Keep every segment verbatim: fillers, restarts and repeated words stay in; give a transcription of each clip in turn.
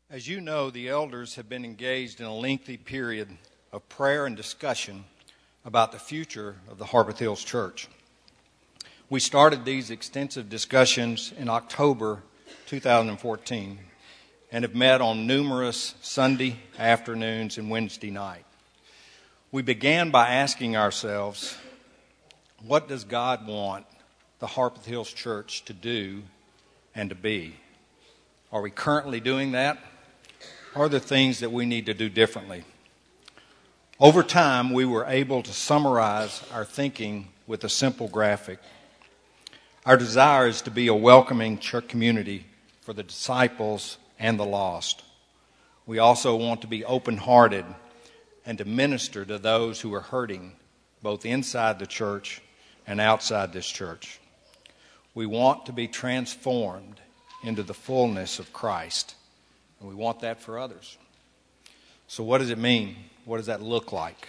As you know, the elders have been engaged in a lengthy period of prayer and discussion about the future of the Harpeth Hills Church. We started these extensive discussions in October two thousand fourteen and have met on numerous Sunday afternoons and Wednesday night. We began by asking ourselves, what does God want the Harpeth Hills Church to do and to be? Are we currently doing that? Are there things that we need to do differently? Over time, we were able to summarize our thinking with a simple graphic. Our desire is to be a welcoming church community for the disciples and the lost. We also want to be open-hearted and to minister to those who are hurting, both inside the church and outside this church. We want to be transformed into the fullness of Christ. And we want that for others. So what does it mean? What does that look like?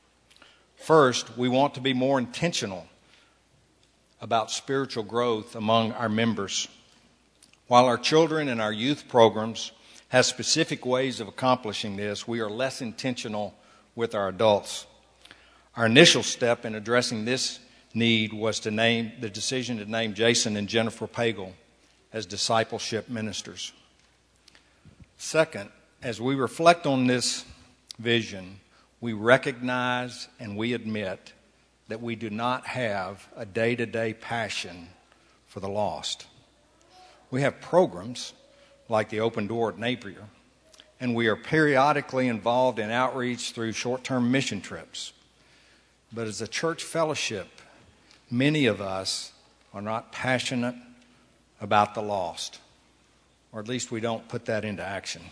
First, we want to be more intentional about spiritual growth among our members. While our children and our youth programs have specific ways of accomplishing this, we are less intentional with our adults. Our initial step in addressing this need was to name the decision to name Jason and Jennifer Pagel as discipleship ministers. Second, as we reflect on this vision, we recognize and we admit that we do not have a day-to-day passion for the lost. We have programs like the Open Door at Napier, and we are periodically involved in outreach through short-term mission trips. But as a church fellowship, many of us are not passionate about the lost. Or at least we don't put that into action.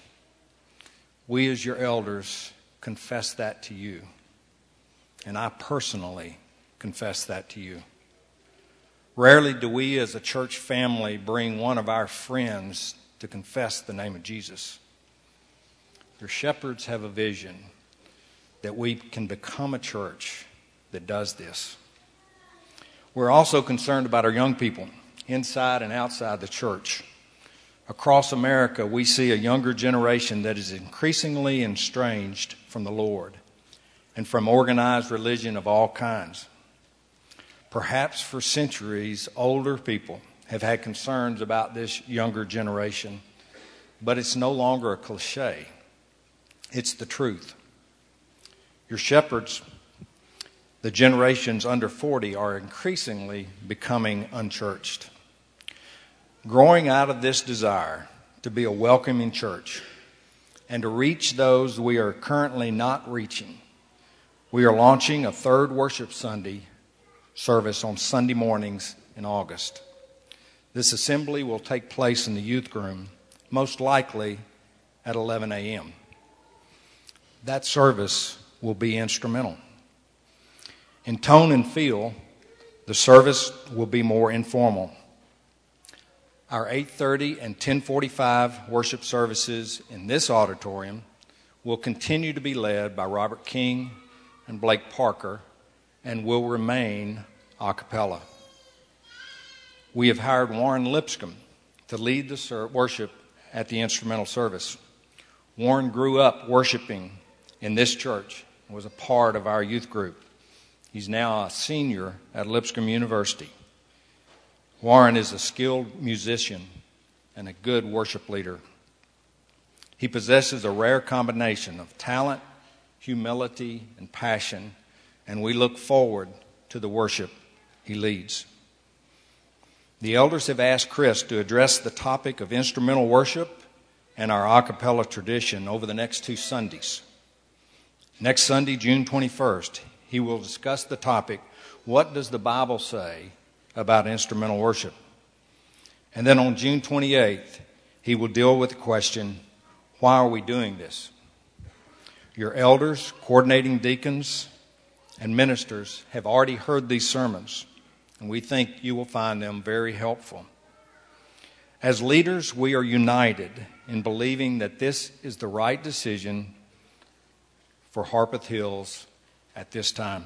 We as your elders confess that to you. And I personally confess that to you. Rarely do we as a church family bring one of our friends to confess the name of Jesus. Your shepherds have a vision that we can become a church that does this. We're also concerned about our young people inside and outside the church. Across America, we see a younger generation that is increasingly estranged from the Lord and from organized religion of all kinds. Perhaps for centuries, older people have had concerns about this younger generation, but it's no longer a cliche. It's the truth. Your shepherds, the generations under forty, are increasingly becoming unchurched. Growing out of this desire to be a welcoming church and to reach those we are currently not reaching, we are launching a third worship Sunday service on Sunday mornings in August. This assembly will take place in the youth room, most likely at eleven a.m. That service will be instrumental. In tone and feel, the service will be more informal. Our eight thirty and ten forty-five worship services in this auditorium will continue to be led by Robert King and Blake Parker and will remain a cappella. We have hired Warren Lipscomb to lead the ser- worship at the instrumental service. Warren grew up worshiping in this church and was a part of our youth group. He's now a senior at Lipscomb University. Warren is a skilled musician and a good worship leader. He possesses a rare combination of talent, humility, and passion, and we look forward to the worship he leads. The elders have asked Chris to address the topic of instrumental worship and our a cappella tradition over the next two Sundays. Next Sunday, June twenty-first, he will discuss the topic, what does the Bible say about instrumental worship? And then on June twenty-eighth, he will deal with the question, why are we doing this? Your elders, coordinating deacons, and ministers have already heard these sermons, and we think you will find them very helpful. As leaders, we are united in believing that this is the right decision for Harpeth Hills at this time.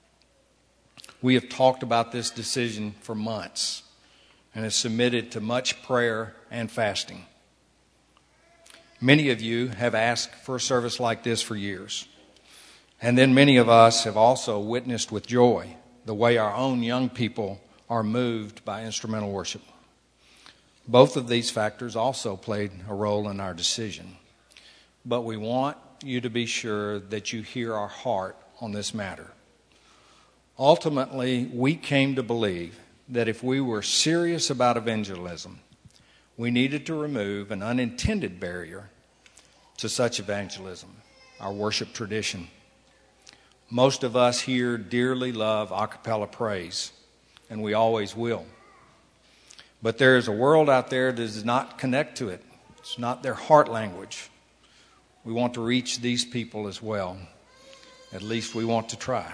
We have talked about this decision for months and have submitted to much prayer and fasting. Many of you have asked for a service like this for years. And then many of us have also witnessed with joy the way our own young people are moved by instrumental worship. Both of these factors also played a role in our decision. But we want you to be sure that you hear our heart on this matter. Ultimately, we came to believe that if we were serious about evangelism, we needed to remove an unintended barrier to such evangelism, our worship tradition. Most of us here dearly love a cappella praise, and we always will. But there is a world out there that does not connect to it. It's not their heart language. We want to reach these people as well. At least we want to try.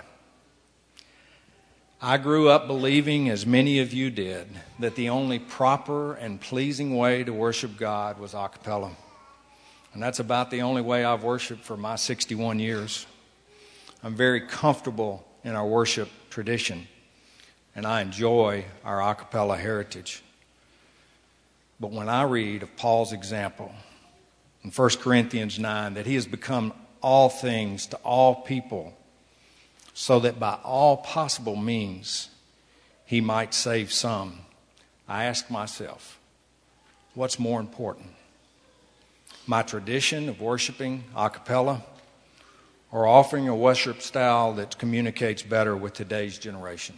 I grew up believing, as many of you did, that the only proper and pleasing way to worship God was a cappella. And that's about the only way I've worshiped for my sixty-one years. I'm very comfortable in our worship tradition, and I enjoy our a cappella heritage. But when I read of Paul's example in First Corinthians nine, that he has become all things to all people, so that by all possible means he might save some, I ask myself, what's more important? My tradition of worshiping a cappella, or offering a worship style that communicates better with today's generation?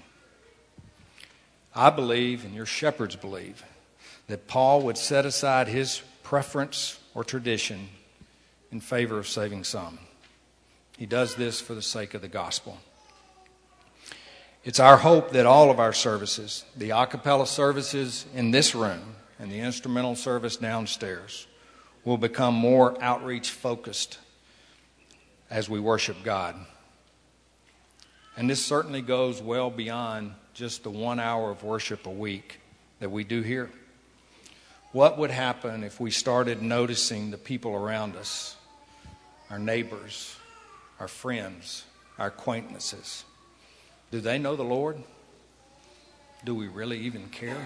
I believe, and your shepherds believe, that Paul would set aside his preference or tradition in favor of saving some. He does this for the sake of the gospel. It's our hope that all of our services, the a cappella services in this room and the instrumental service downstairs, will become more outreach focused as we worship God. And this certainly goes well beyond just the one hour of worship a week that we do here. What would happen if we started noticing the people around us, our neighbors, our friends, our acquaintances? Do they know the Lord? Do we really even care?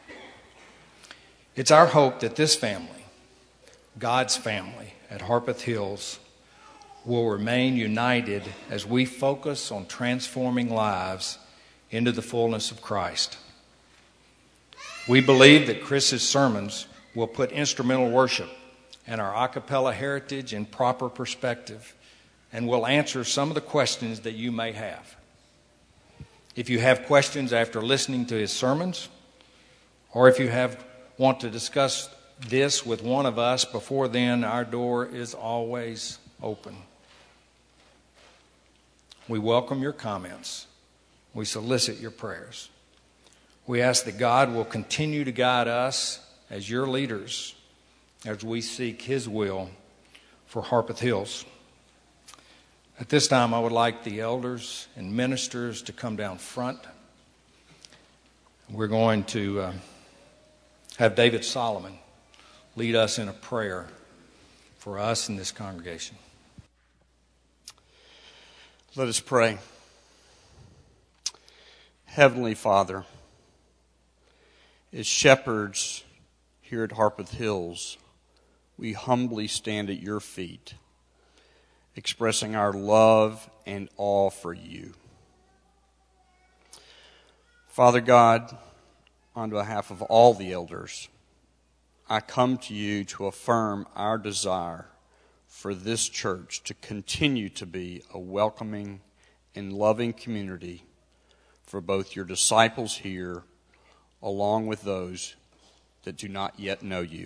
It's our hope that this family, God's family at Harpeth Hills, will remain united as we focus on transforming lives into the fullness of Christ. We believe that Chris's sermons will put instrumental worship and our a cappella heritage in proper perspective, and will answer some of the questions that you may have. If you have questions after listening to his sermons, or if you have want to discuss this with one of us before then, our door is always open. We welcome your comments. We solicit your prayers. We ask that God will continue to guide us as your leaders as we seek his will for Harpeth Hills. At this time, I would like the elders and ministers to come down front. We're going to uh, have David Solomon lead us in a prayer for us in this congregation. Let us pray. Heavenly Father, as shepherds here at Harpeth Hills, we humbly stand at your feet, expressing our love and awe for you. Father God, on behalf of all the elders, I come to you to affirm our desire for this church to continue to be a welcoming and loving community for both your disciples here along with those that do not yet know you.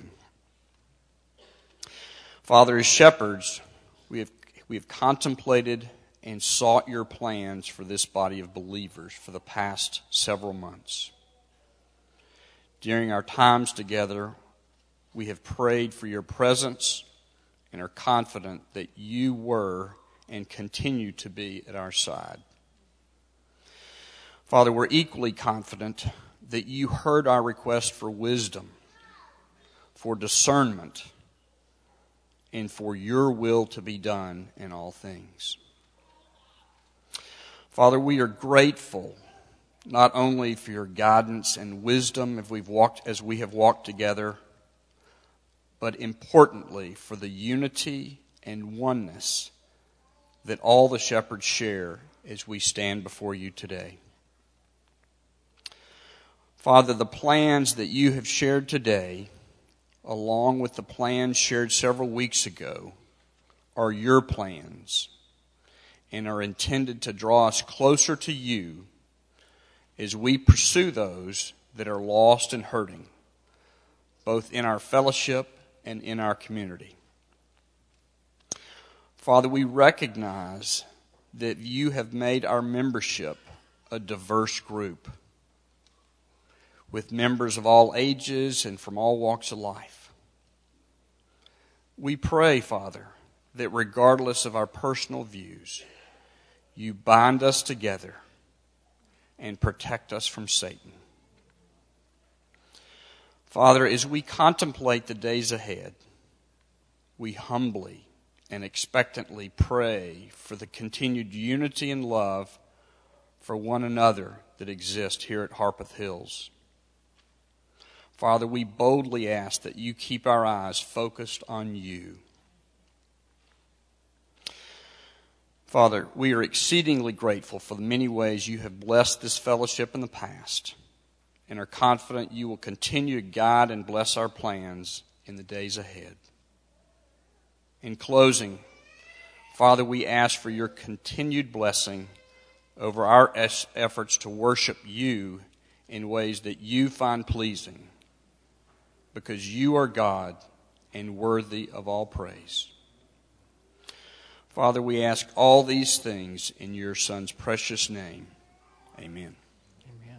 Father, as shepherds, we have we have contemplated and sought your plans for this body of believers for the past several months. During our times together, we have prayed for your presence and are confident that you were and continue to be at our side. Father, we're equally confident that you heard our request for wisdom, for discernment, and for your will to be done in all things. Father, we are grateful not only for your guidance and wisdom as we've walked as we have walked together, but importantly for the unity and oneness that all the shepherds share as we stand before you today. Father, the plans that you have shared today, along with the plans shared several weeks ago, are your plans and are intended to draw us closer to you as we pursue those that are lost and hurting, both in our fellowship and in our community. Father, we recognize that you have made our membership a diverse group with members of all ages and from all walks of life. We pray, Father, that regardless of our personal views, you bind us together and protect us from Satan. Father, as we contemplate the days ahead, we humbly and expectantly pray for the continued unity and love for one another that exists here at Harpeth Hills. Father, we boldly ask that you keep our eyes focused on you. Father, we are exceedingly grateful for the many ways you have blessed this fellowship in the past and are confident you will continue to guide and bless our plans in the days ahead. In closing, Father, we ask for your continued blessing over our efforts to worship you in ways that you find pleasing, because you are God and worthy of all praise. Father, we ask all these things in your Son's precious name. Amen. Amen.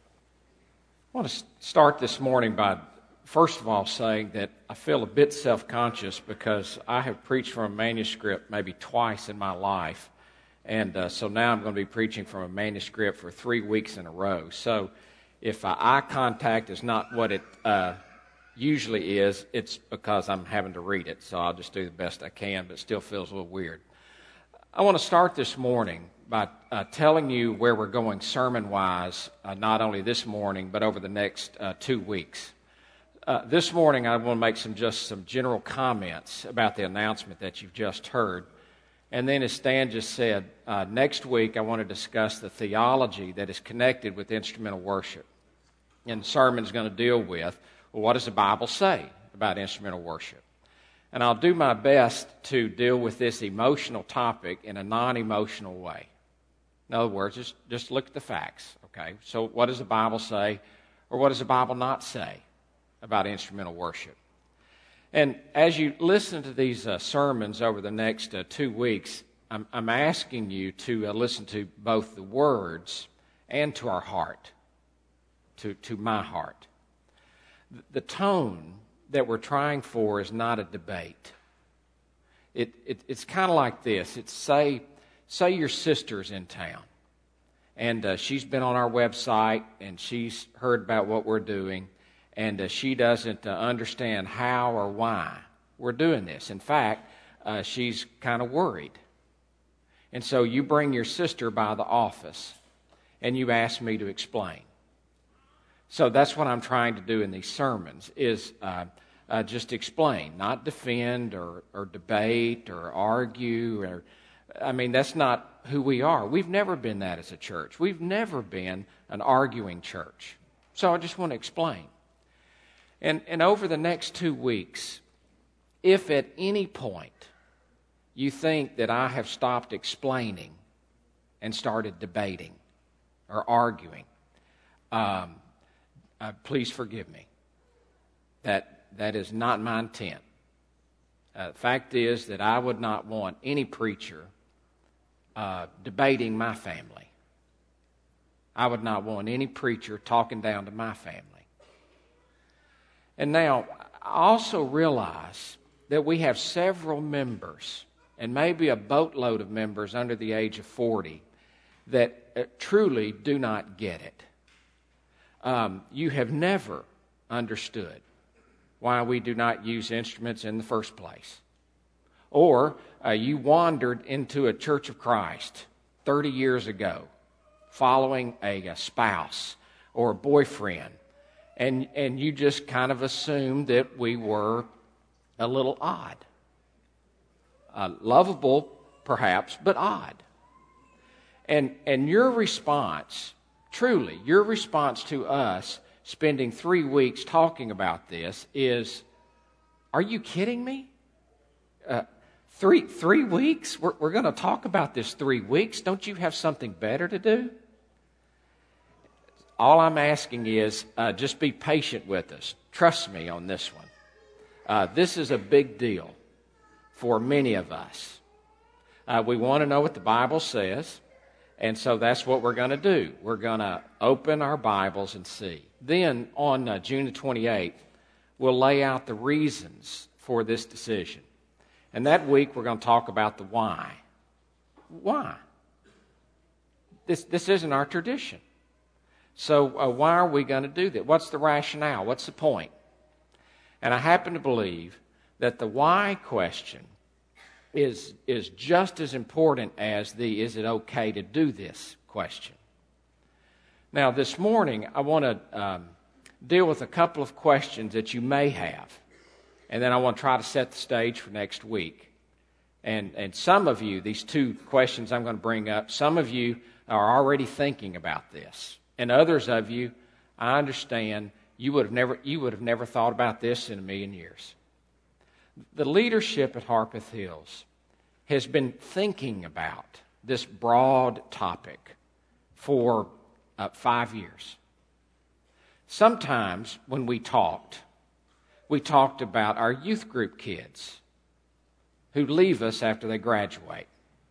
I want to start this morning by, first of all, saying that I feel a bit self-conscious because I have preached from a manuscript maybe twice in my life. And uh, so now I'm going to be preaching from a manuscript for three weeks in a row. So if uh, eye contact is not what it uh, usually is, it's because I'm having to read it. So I'll just do the best I can, but it still feels a little weird. I want to start this morning by uh, telling you where we're going sermon-wise, uh, not only this morning, but over the next uh, two weeks. Uh, this morning, I want to make some just some general comments about the announcement that you've just heard. And then, as Stan just said, uh, next week I want to discuss the theology that is connected with instrumental worship. And the sermon is going to deal with, well, what does the Bible say about instrumental worship? And I'll do my best to deal with this emotional topic in a non-emotional way. In other words, just, just look at the facts, okay? So what does the Bible say, or what does the Bible not say about instrumental worship? And as you listen to these uh, sermons over the next uh, two weeks, I'm, I'm asking you to uh, listen to both the words and to our heart, to, to my heart. The, the tone that we're trying for is not a debate. It, it, it's kind of like this. It's say, say your sister's in town, and uh, she's been on our website, and she's heard about what we're doing, and uh, she doesn't uh, understand how or why we're doing this. In fact, uh, she's kind of worried. And so you bring your sister by the office, and you ask me to explain. So that's what I'm trying to do in these sermons, is uh, uh, just explain, not defend or, or debate or argue. Or, I mean, that's not who we are. We've never been that as a church. We've never been an arguing church. So I just want to explain. And, and over the next two weeks, if at any point you think that I have stopped explaining and started debating or arguing, um, uh, please forgive me. That, that is not my intent. Uh, the fact is that I would not want any preacher uh, debating my family. I would not want any preacher talking down to my family. And now, I also realize that we have several members, and maybe a boatload of members under the age of forty, that uh, truly do not get it. Um, you have never understood why we do not use instruments in the first place. Or uh, you wandered into a Church of Christ thirty years ago following a, a spouse or a boyfriend, and, and you just kind of assumed that we were a little odd. Uh, lovable, perhaps, but odd. And, and your response, truly, your response to us spending three weeks talking about this is, are you kidding me? Uh, three, three weeks? We're, we're going to talk about this three weeks. Don't you have something better to do? All I'm asking is uh, just be patient with us. Trust me on this one. Uh, this is a big deal for many of us. Uh, we want to know what the Bible says, and so that's what we're going to do. We're going to open our Bibles and see. Then on uh, June the twenty-eighth, we'll lay out the reasons for this decision. And that week, we're going to talk about the why. Why? This, this isn't our tradition. So uh, why are we going to do that? What's the rationale? What's the point? And I happen to believe that the why question is, is just as important as the is it okay to do this question. Now, this morning, I want to um, deal with a couple of questions that you may have. And then I want to try to set the stage for next week. And, and some of you, these two questions I'm going to bring up, some of you are already thinking about this. And others of you, I understand, you would have never you would have never thought about this in a million years. The leadership at Harpeth Hills has been thinking about this broad topic for uh, five years. Sometimes when we talked, we talked about our youth group kids who leave us after they graduate.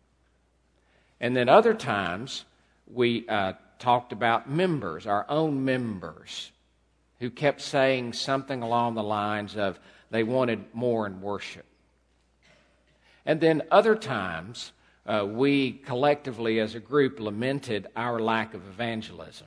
And then other times we uh, talked about members, our own members, who kept saying something along the lines of they wanted more in worship. And then other times, uh, we collectively as a group lamented our lack of evangelism.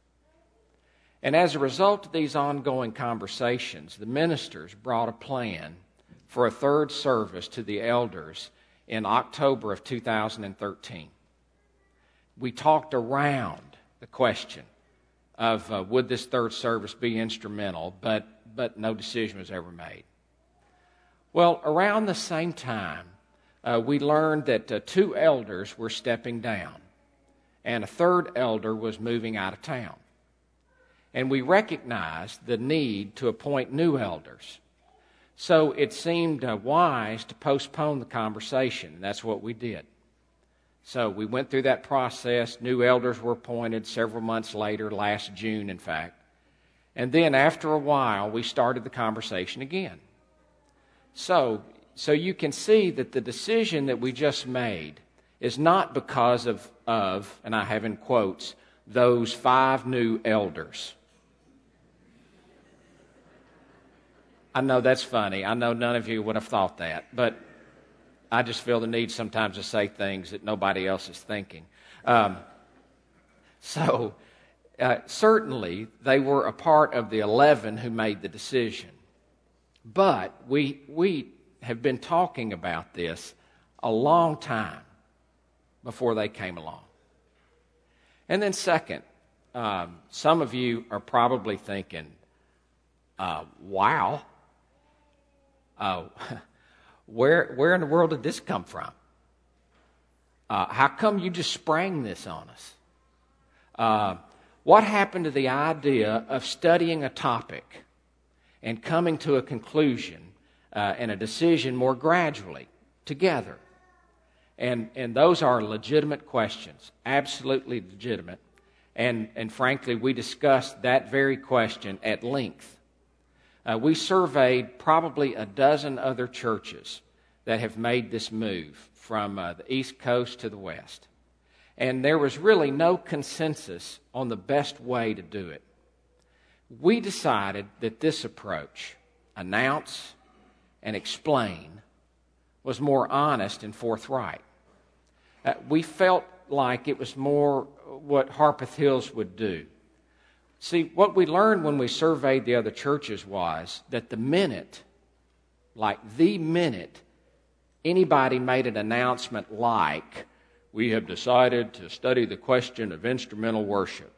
And as a result of these ongoing conversations, the ministers brought a plan for a third service to the elders in October of two thousand thirteen. We talked around the question of uh, would this third service be instrumental, but, but no decision was ever made. Well, around the same time, uh, we learned that uh, two elders were stepping down, and a third elder was moving out of town. And we recognized the need to appoint new elders. So it seemed uh, wise to postpone the conversation, and that's what we did. So we went through that process. New elders were appointed several months later, last June, in fact. And then after a while, we started the conversation again. So, so you can see that the decision that we just made is not because of, of, and I have in quotes, those five new elders. I know that's funny. I know none of you would have thought that, but I just feel the need sometimes to say things that nobody else is thinking. Um, so, uh, certainly, they were a part of the eleven who made the decision. But we we have been talking about this a long time before they came along. And then second, um, some of you are probably thinking, uh, wow, uh, Where where in the world did this come from? Uh, how come you just sprang this on us? Uh, what happened to the idea of studying a topic and coming to a conclusion uh, and a decision more gradually, together? And and those are legitimate questions, absolutely legitimate. And, and frankly, we discussed that very question at length. Uh, we surveyed probably a dozen other churches that have made this move from uh, the East Coast to the West. And there was really no consensus on the best way to do it. We decided that this approach, announce and explain, was more honest and forthright. Uh, we felt like it was more what Harpeth Hills would do. See, what we learned when we surveyed the other churches was that the minute, like the minute, anybody made an announcement like, we have decided to study the question of instrumental worship,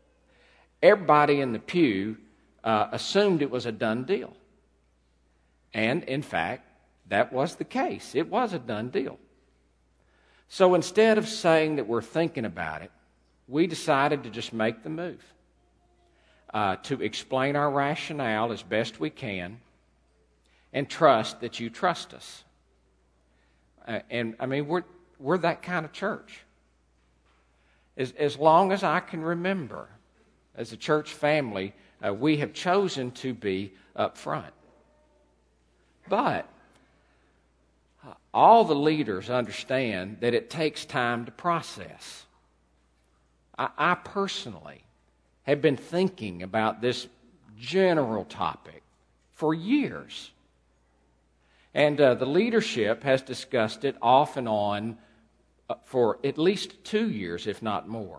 everybody in the pew uh, assumed it was a done deal. And, in fact, that was the case. It was a done deal. So instead of saying that we're thinking about it, we decided to just make the move, uh, to explain our rationale as best we can and trust that you trust us. Uh, and, I mean, we're, we're that kind of church. As, as long as I can remember, as a church family, uh, we have chosen to be up front. But uh, all the leaders understand that it takes time to process. I, I personally have been thinking about this general topic for years. And uh, the leadership has discussed it off and on uh, for at least two years, if not more.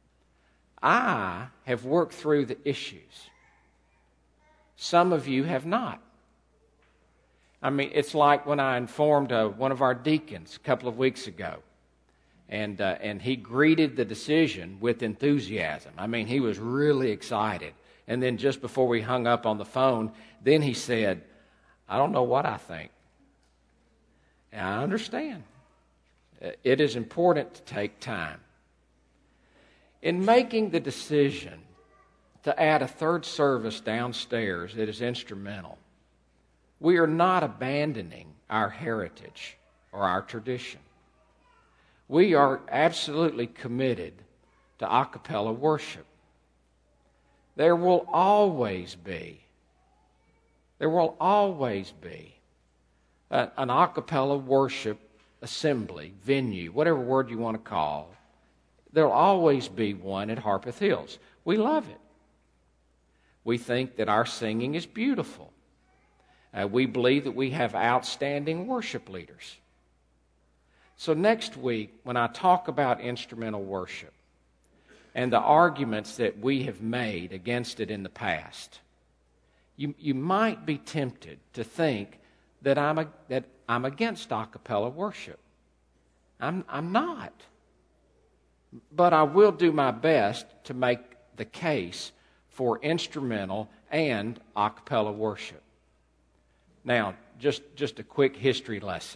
I have worked through the issues. Some of you have not. I mean, it's like when I informed uh, one of our deacons a couple of weeks ago, and uh, and he greeted the decision with enthusiasm. I mean, he was really excited. And then just before we hung up on the phone, then he said, I don't know what I think. And I understand. It is important to take time. In making the decision to add a third service downstairs that is instrumental, we are not abandoning our heritage or our tradition. We are absolutely committed to a cappella worship. There will always be, there will always be a, an a cappella worship assembly, venue, whatever word you want to call. There will always be one at Harpeth Hills. We love it. We think that our singing is beautiful. Uh, we believe that we have outstanding worship leaders. So next week, when I talk about instrumental worship and the arguments that we have made against it in the past, you, you might be tempted to think that I'm, a, that I'm against a cappella worship. I'm, I'm not. But I will do my best to make the case for instrumental and a cappella worship. Now, just, just a quick history lesson.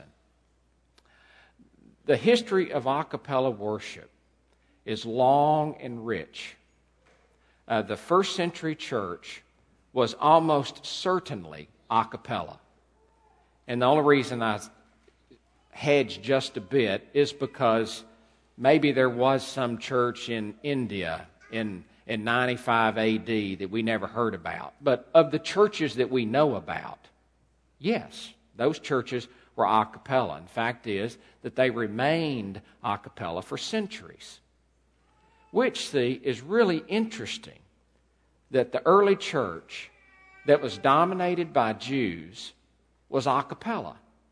The history of a cappella worship is long and rich. Uh, the first century church was almost certainly a cappella. And the only reason I hedge just a bit is because maybe there was some church in India in, in ninety-five A D that we never heard about. But of the churches that we know about, yes, those churches were a cappella. And fact is that they remained a cappella for centuries. Which, see, is really interesting that the early church that was dominated by Jews was a cappella.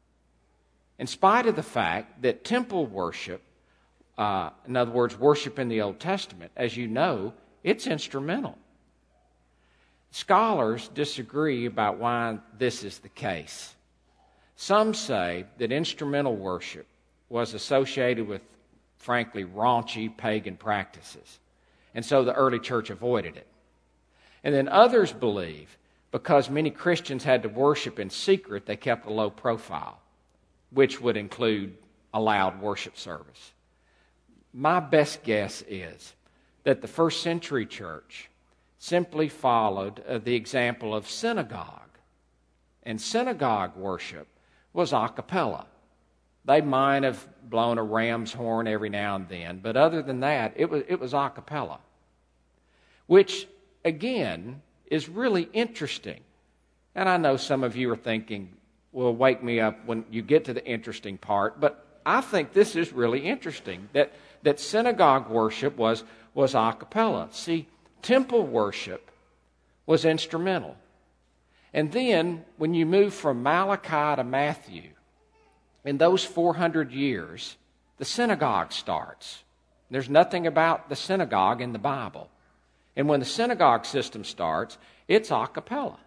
In spite of the fact that temple worship, uh, in other words, worship in the Old Testament, as you know, it's instrumental. Scholars disagree about why this is the case. Some say that instrumental worship was associated with, frankly, raunchy pagan practices, and so the early church avoided it. And then others believe because many Christians had to worship in secret, they kept a low profile, which would include a loud worship service. My best guess is that the first century church simply followed uh, the example of synagogue. And synagogue worship was a cappella. They might have blown a ram's horn every now and then, but other than that, it was, it was a cappella. Which, again, is really interesting. And I know some of you are thinking, well, wake me up when you get to the interesting part, but I think this is really interesting, that, that synagogue worship was, was a cappella. See, temple worship was instrumental. And then, when you move from Malachi to Matthew, in those four hundred years, the synagogue starts. There's nothing about the synagogue in the Bible. And when the synagogue system starts, it's a cappella.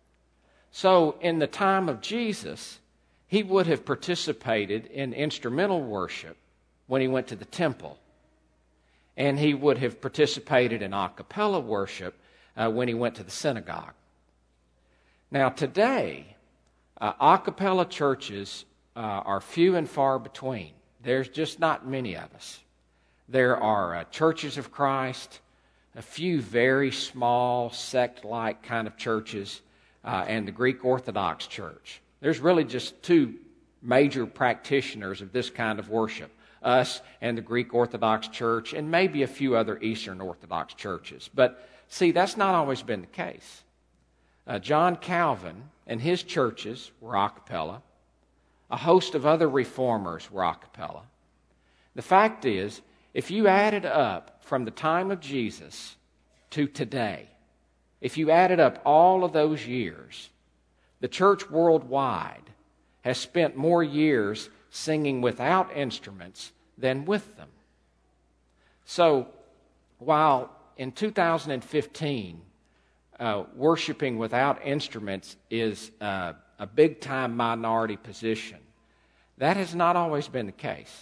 So, in the time of Jesus, he would have participated in instrumental worship when he went to the temple. And he would have participated in a cappella worship uh, when he went to the synagogue. Now, today, Uh, a cappella churches uh, are few and far between. There's just not many of us. There are uh, churches of Christ, a few very small sect-like kind of churches, uh, and the Greek Orthodox Church. There's really just two major practitioners of this kind of worship, us and the Greek Orthodox Church, and maybe a few other Eastern Orthodox churches. But see, that's not always been the case. Uh, John Calvin and his churches were a cappella. A host of other reformers were a cappella. The fact is, if you added up from the time of Jesus to today, if you added up all of those years, the church worldwide has spent more years singing without instruments than with them. So, while in two thousand fifteen, uh, worshiping without instruments is uh, a big-time minority position, that has not always been the case.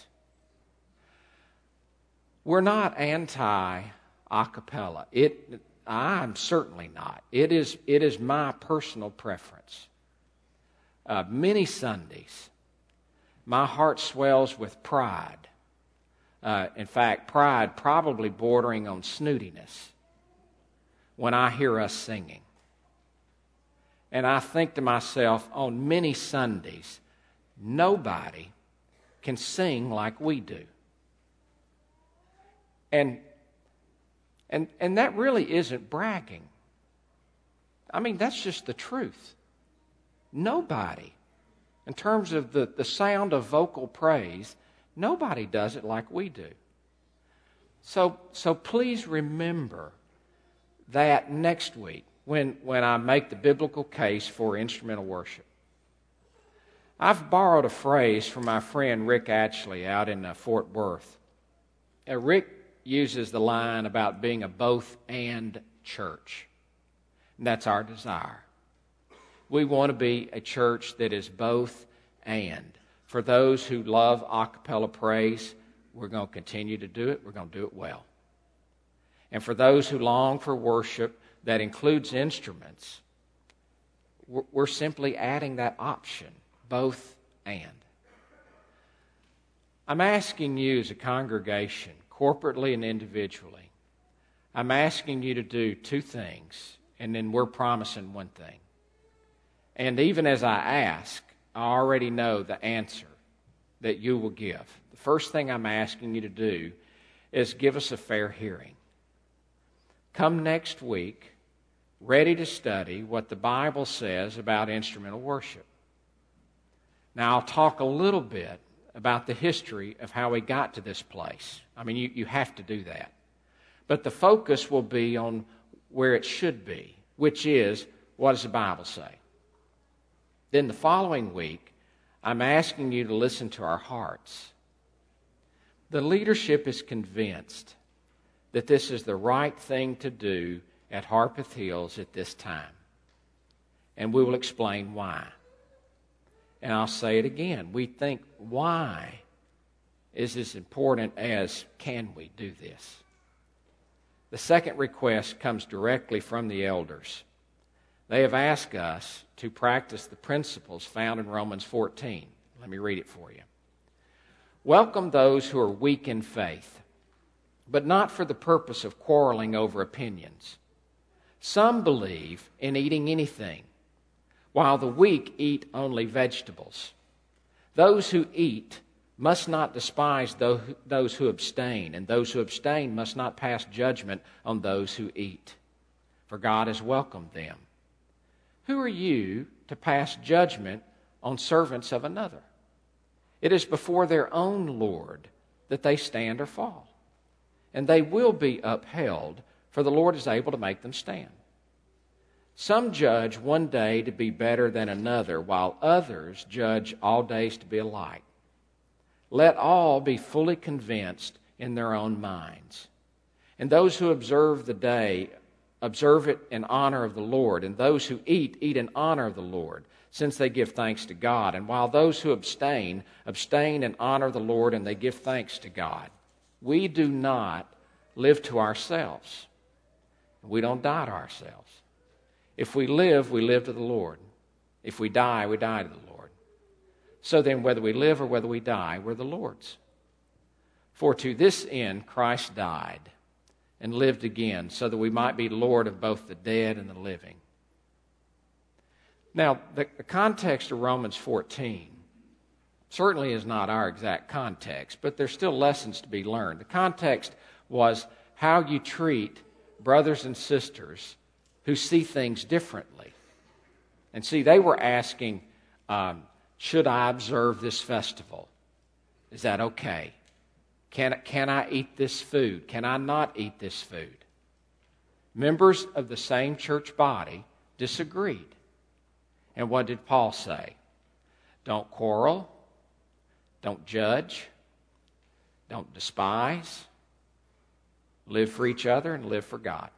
We're not anti-a cappella. It, I'm certainly not. It is, it is my personal preference. Uh, many Sundays, my heart swells with pride. Uh, in fact, pride probably bordering on snootiness when I hear us singing. And I think to myself, on many Sundays, nobody can sing like we do. And, and, and that really isn't bragging. I mean, that's just the truth. Nobody, in terms of the, the sound of vocal praise, nobody does it like we do. So, so please remember that next week when, when I make the biblical case for instrumental worship. I've borrowed a phrase from my friend Rick Atchley out in uh, Fort Worth. Uh, Rick uses the line about being a both-and church. And that's our desire. We want to be a church that is both and. For those who love a cappella praise, we're going to continue to do it. We're going to do it well. And for those who long for worship that includes instruments, we're simply adding that option, both and. I'm asking you as a congregation, corporately and individually, I'm asking you to do two things, and then we're promising one thing. And even as I ask, I already know the answer that you will give. The first thing I'm asking you to do is give us a fair hearing. Come next week ready to study what the Bible says about instrumental worship. Now, I'll talk a little bit about the history of how we got to this place. I mean, you, you have to do that. But the focus will be on where it should be, which is, what does the Bible say? Then the following week, I'm asking you to listen to our hearts. The leadership is convinced that this is the right thing to do at Harpeth Hills at this time. And we will explain why. And I'll say it again. We think why is as important as can we do this. The second request comes directly from the elders. They have asked us to practice the principles found in Romans fourteen. Let me read it for you. Welcome those who are weak in faith, but not for the purpose of quarreling over opinions. Some believe in eating anything, while the weak eat only vegetables. Those who eat must not despise those who abstain, and those who abstain must not pass judgment on those who eat, for God has welcomed them. Who are you to pass judgment on servants of another? It is before their own Lord that they stand or fall, and they will be upheld, for the Lord is able to make them stand. Some judge one day to be better than another, while others judge all days to be alike. Let all be fully convinced in their own minds. And those who observe the day, observe it in honor of the Lord. And those who eat, eat in honor of the Lord, since they give thanks to God. And while those who abstain, abstain in honor of the Lord, and they give thanks to God. We do not live to ourselves. We don't die to ourselves. If we live, we live to the Lord. If we die, we die to the Lord. So then, whether we live or whether we die, we're the Lord's. For to this end Christ died and lived again, so that we might be Lord of both the dead and the living. Now, the, the context of Romans fourteen certainly is not our exact context, but there's still lessons to be learned. The context was how you treat brothers and sisters who see things differently. And see, they were asking, um, should I observe this festival? Is that okay? Can, can I eat this food? Can I not eat this food? Members of the same church body disagreed. And what did Paul say? Don't quarrel. Don't judge. Don't despise. Live for each other and live for God.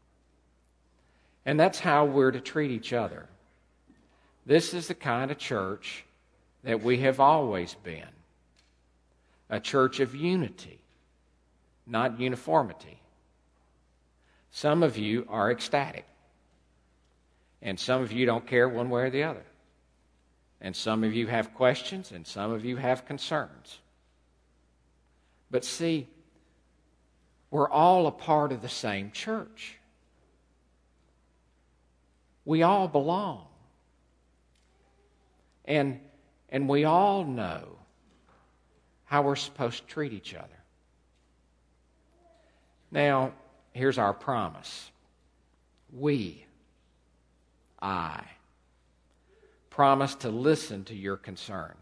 And that's how we're to treat each other. This is the kind of church that we have always been. A church of unity, not uniformity. Some of you are ecstatic. And some of you don't care one way or the other. And some of you have questions, and some of you have concerns. But see, we're all a part of the same church. We all belong. And, and we all know how we're supposed to treat each other. Now, here's our promise. We, I, promise to listen to your concerns.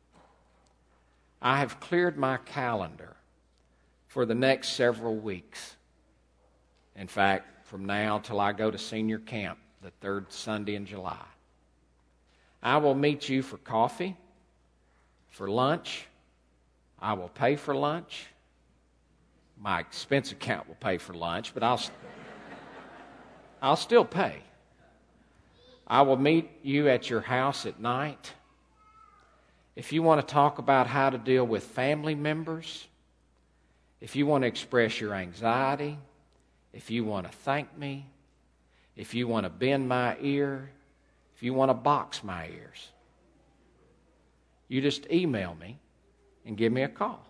I have cleared my calendar for the next several weeks. In fact, from now till I go to senior camp, the third Sunday in July. I will meet you for coffee, for lunch. I will pay for lunch. My expense account will pay for lunch, but I'll, I'll still pay. I will meet you at your house at night. If you want to talk about how to deal with family members, if you want to express your anxiety, if you want to thank me, if you want to bend my ear, if you want to box my ears, you just email me and give me a call.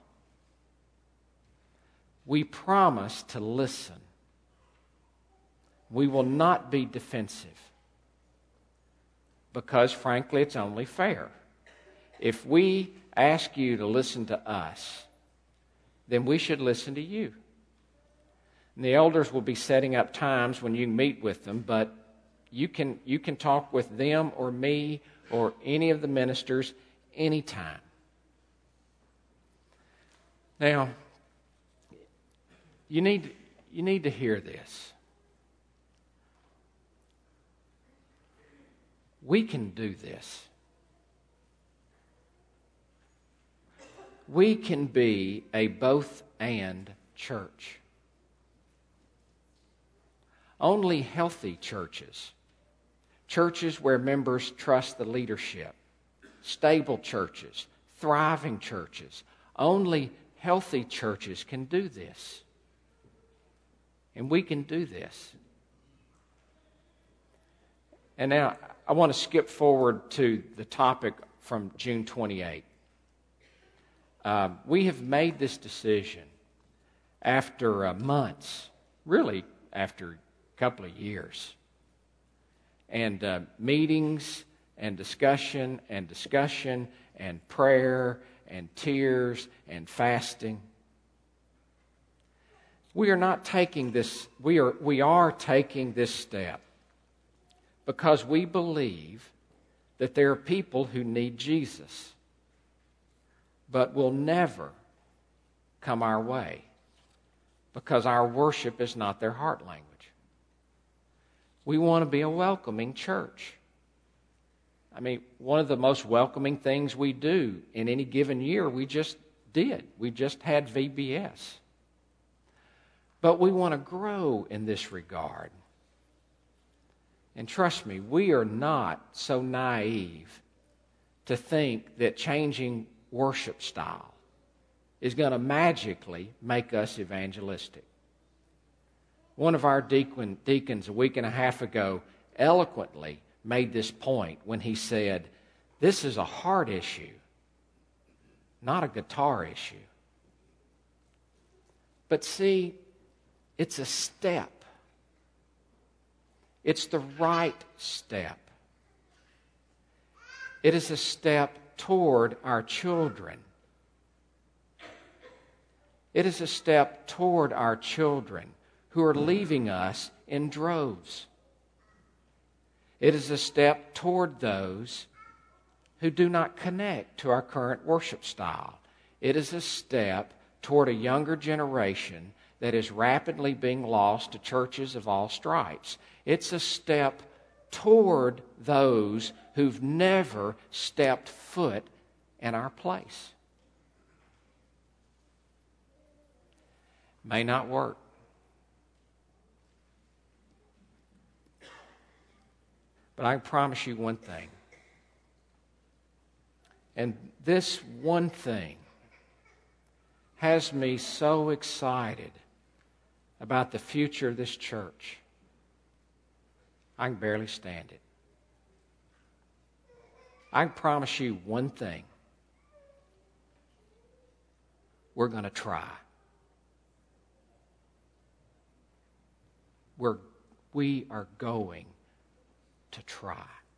We promise to listen. We will not be defensive because, frankly, it's only fair. If we ask you to listen to us, then we should listen to you. And the elders will be setting up times when you meet with them, but you can, you can talk with them or me or any of the ministers anytime. Now, you need, you need to hear this. We can do this. We can be a both-and church. Only healthy churches, churches where members trust the leadership, stable churches, thriving churches, only healthy churches can do this. And we can do this. And now I want to skip forward to the topic from June twenty-eighth. Uh, we have made this decision after uh, months, really after a couple of years, and uh, meetings and discussion and discussion and prayer and tears and fasting. We are not taking this, we are, we are taking this step because we believe that there are people who need Jesus, but will never come our way because our worship is not their heart language. We want to be a welcoming church. I mean, one of the most welcoming things we do in any given year, we just did. We just had V B S. But we want to grow in this regard. And trust me, we are not so naive to think that changing worship style is going to magically make us evangelistic. One of our deacon, deacons a week and a half ago eloquently made this point when he said, this is a heart issue, not a guitar issue. But see, it's a step. It's the right step. It is a step toward our children. It is a step toward our children who are leaving us in droves. It is a step toward those who do not connect to our current worship style. It is a step toward a younger generation that is rapidly being lost to churches of all stripes. It's a step toward those who've never stepped foot in our place. May not work. But I can promise you one thing. And this one thing has me so excited about the future of this church. I can barely stand it. I can promise you one thing. We're going to try. We're, we are going to try.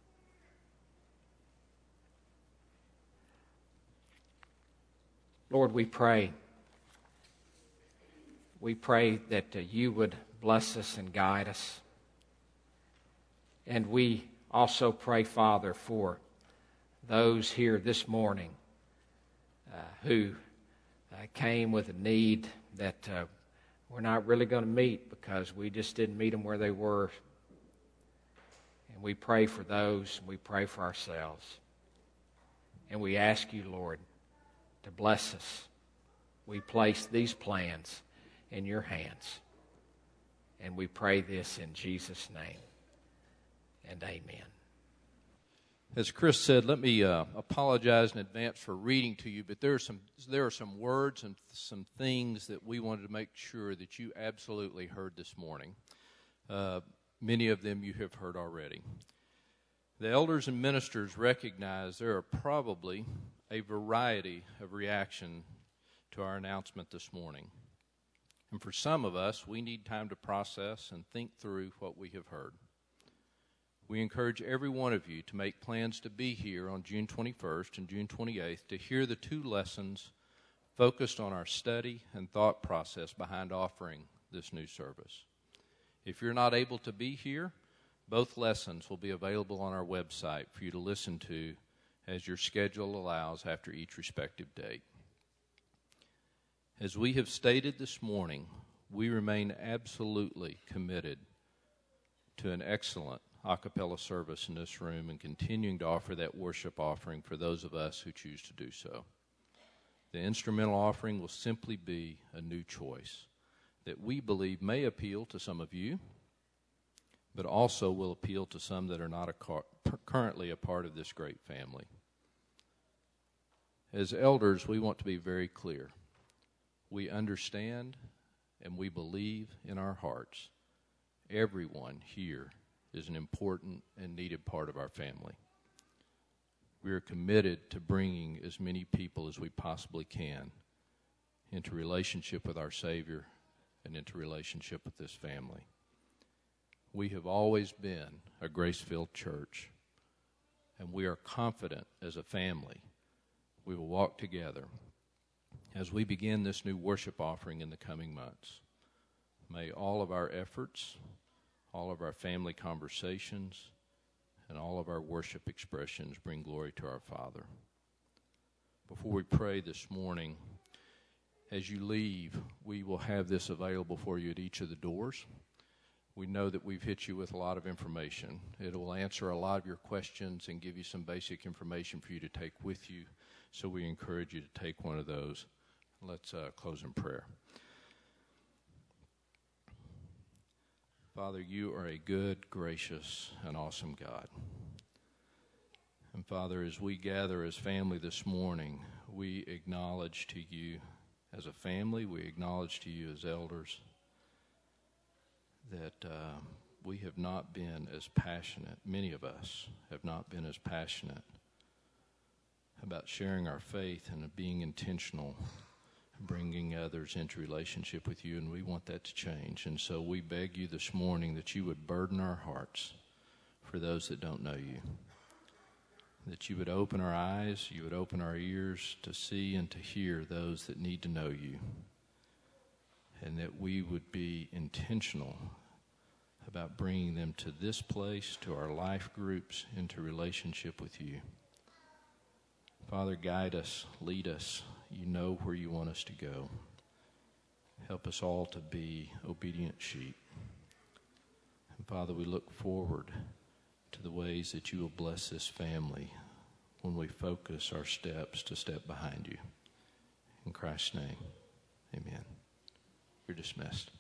Lord, we pray. We pray that uh, you would bless us and guide us. And we also pray, Father, for those here this morning uh, who uh, came with a need that uh, we're not really going to meet because we just didn't meet them where they were. And we pray for those, and we pray for ourselves. And we ask you, Lord, to bless us. We place these plans in your hands. And we pray this in Jesus' name. And amen. As Chris said, let me uh, apologize in advance for reading to you, but there are some there are some words and some things that we wanted to make sure that you absolutely heard this morning. Uh, many of them you have heard already. The elders and ministers recognize there are probably a variety of reaction to our announcement this morning. And for some of us, we need time to process and think through what we have heard. We encourage every one of you to make plans to be here on June twenty-first and June twenty-eighth to hear the two lessons focused on our study and thought process behind offering this new service. If you're not able to be here, both lessons will be available on our website for you to listen to as your schedule allows after each respective date. As we have stated this morning, we remain absolutely committed to an excellent a cappella service in this room and continuing to offer that worship offering for those of us who choose to do so. The instrumental offering will simply be a new choice that we believe may appeal to some of you, but also will appeal to some that are not a car- currently a part of this great family. As elders, we want to be very clear. We understand and we believe in our hearts everyone here is an important and needed part of our family. We are committed to bringing as many people as we possibly can into relationship with our Savior and into relationship with this family. We have always been a grace-filled church, and we are confident as a family we will walk together as we begin this new worship offering in the coming months. May all of our efforts, all of our family conversations, and all of our worship expressions bring glory to our Father. Before we pray this morning, as you leave, we will have this available for you at each of the doors. We know that we've hit you with a lot of information. It will answer a lot of your questions and give you some basic information for you to take with you, so we encourage you to take one of those. Let's uh, close in prayer. Father, you are a good, gracious, and awesome God. And Father, as we gather as family this morning, we acknowledge to you as a family, we acknowledge to you as elders that uh, we have not been as passionate, many of us have not been as passionate about sharing our faith and being intentional, bringing others into relationship with you, and we want that to change. And so we beg you this morning that you would burden our hearts for those that don't know you, that you would open our eyes, you would open our ears to see and to hear those that need to know you, and that we would be intentional about bringing them to this place, to our life groups, into relationship with you. Father, guide us, lead us. You know where you want us to go. Help us all to be obedient sheep. And Father, we look forward to the ways that you will bless this family when we focus our steps to step behind you. In Christ's name, amen. You're dismissed.